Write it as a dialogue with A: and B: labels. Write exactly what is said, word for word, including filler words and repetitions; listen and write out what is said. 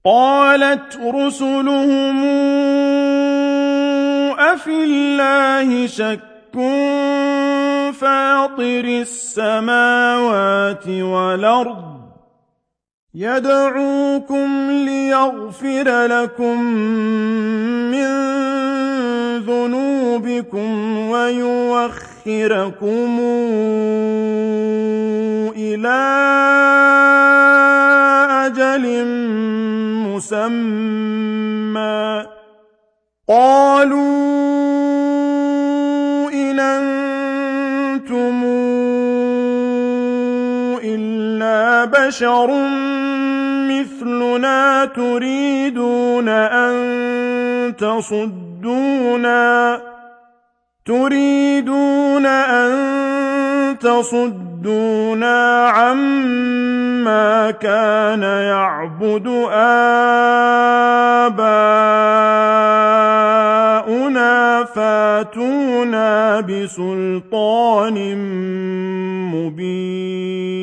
A: قالت رسلهم أفي الله شك فاطر السماوات والأرض يدعوكم ليغفر لكم من ذنوبكم ويوخركم إلى أجل مسمى قالوا إن أنتم إلا بشر مثلنا تريدون أن تصدونا تريدون أن تصدونا عما كان يعبد آباؤنا فاتونا بسلطان مبين